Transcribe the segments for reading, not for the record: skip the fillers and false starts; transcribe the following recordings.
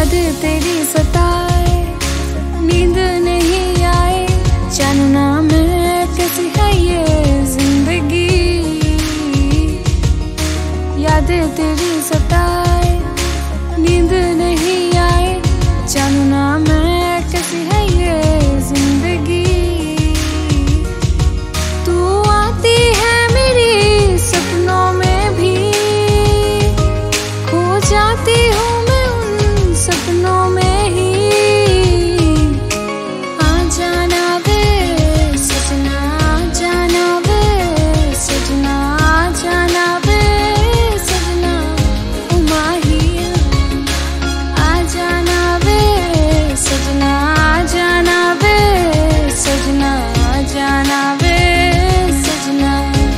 यादें तेरी सताए, नींद नहीं आए, जानना मैं कैसी है ये जिंदगी। यादें तेरी सताए, नींद नहीं आए, जानना मैं कैसी है ये जिंदगी। तू आती है मेरी सपनों में भी, खो जाती हूँ मैं उन सपनों में ही। आ जाना वे सजना, आ जाना वे सजना, आ जाना वे सजना ओ माहिया। आ जाना वे सजना, आ जाना वे सजना, आ जाना वे सजना।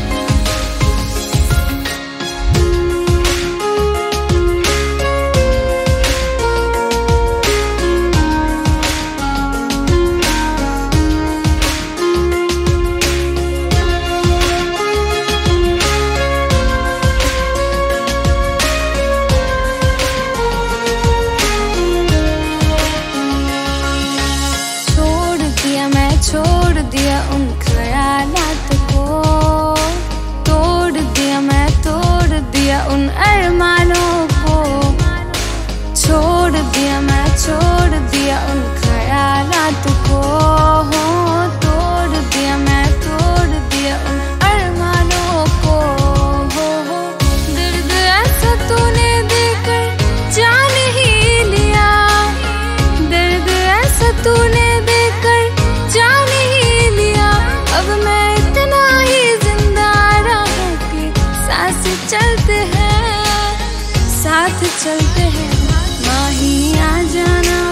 छोड़ दिया उन ख्यालात को, तोड़ दिया मैं, तोड़ दिया उन अरमानों को। छोड़ दिया मैं, छोड़ दिया उन ख्यालात को, हो तोड़ दिया मैं, तोड़ दिया उन अरमानों को। हो दर्द ऐसा तूने देकर जान ही लिया, दर्द ऐसा तूने देकर जान ही लिया। अब मैं इतना ही जिंदा रहा कि सांस चलते हैं, साथ चलते हैं माही। आ जाना